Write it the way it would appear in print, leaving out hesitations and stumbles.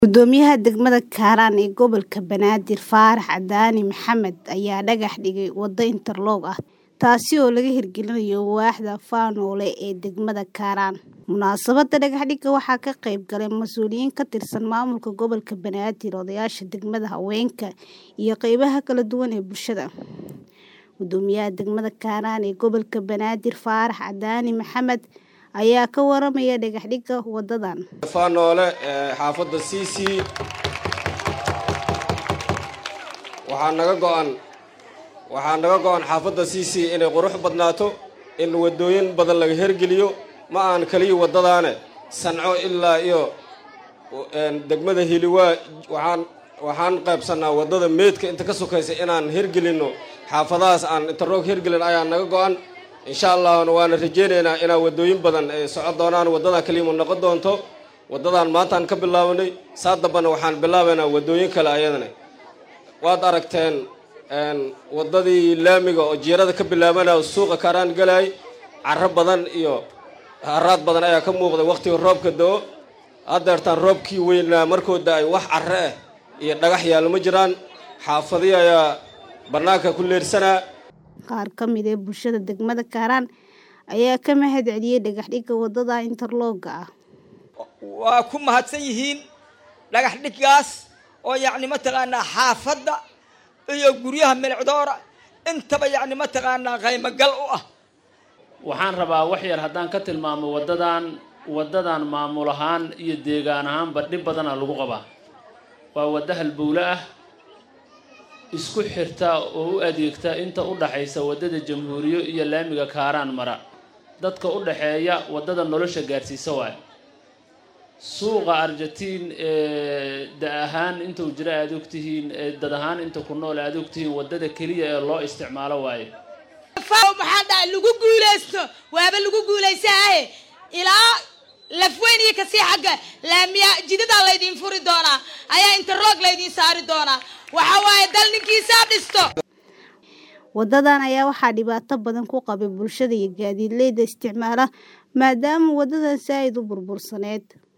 Gudoomiyaha degmada Kaaraan ee gobolka Banaadir Faarax Cadaani Maxamed ayaa dhagax dhigay wado interlock ah taasi oo laga hirgelinayo waaxda Faanoole ee degmada Kaaraan. Munaasabadda dhagax dhigga waxaa ka qayb galay mas'uuliyiin ka tirsan maamulka gobolka Banaadir, odayaasha degmada, haweenka iyo qaybaha kala duwan ee bulshada. Gudoomiyaha degmada Kaaraan ee gobolka Banaadir Faarax Cadaani Maxamed ayaa ka waramaya dhagax dhigga wadadan. Faanoole xaafadda CC waxaa naga go'an xaafadda CC inay qurux badnaato, in wadooyin badan laga hirgeliyo, ma aan kaliya wadadaane Sanco ilaa iyo degmada Hiliwaa waxaan qaybsanaa wadada meedka inta ka sokaysa inaan hirgelino xaafadahaas aan interlock hirgelin ayaa naga go'an. insha Allah waana rajeynaynaa in wadooyin badan ay socod doonaan, wadada kaliya noqon doonto. wadadan maanta aan ka bilaawnay saadabana waxaan bilaabaynaa wadooyin kale ayadana. waad aragteen wadadii laamiga oo jeerada ka bilaabana suuqa Kaaraan galay, carro badan iyo haraad badan ayaa ka muuqday waqtiga roobka da'o. adeertan roobkii weynaa markuu da'ay wax carro ah iyo dhagax yaal ma jiraan, xaafadii ayaa banaanka ku leersanaa. Qaar ka mid ah bulshada degmada Kaaraan ayaa ka mahad celiyay dhagax dhigga wadada interlock ah. waa ku mahadsan yihiin dhagax dhiggaas oo mataqaanaa xaafadda iyo guryaha milcdoora intaba mataqaanaa qaymo gal u ah. waxaan rabaa wax yar haddaan ka tilmaamo wadadan maamul ahaan iyo deegaan ahaanba dhib badan lagu qabaa. waa wada halbowle ah isku xirta oo u adeegta inta u dhaxaysa wadada Jamhuuriyo iyo laamiga Kaaraan mara. dadka u dhaxeeya wadada nolosha gaarsiisa waay. suuqa Argentina da ahaan inta uu jira aad ogtihiin, dad ahaan inta ku nool aad ogtihiin wadada kaliya ee loo isticmaalo waay. maxaa lagu guuleysto waaba lagu guuleysaa ilaa lafweyn iyo kasii xagga laamiya jidada la idin furi doona ayaa interlock la idin saari doona. waxa waaye dal ninkiisa dhisto. Wadadan ayaa waxaa dhibaato badan ku qabay bulshada iyo gaadiidleyda isticmaala maadaama wadadan saaid u burbursaneed.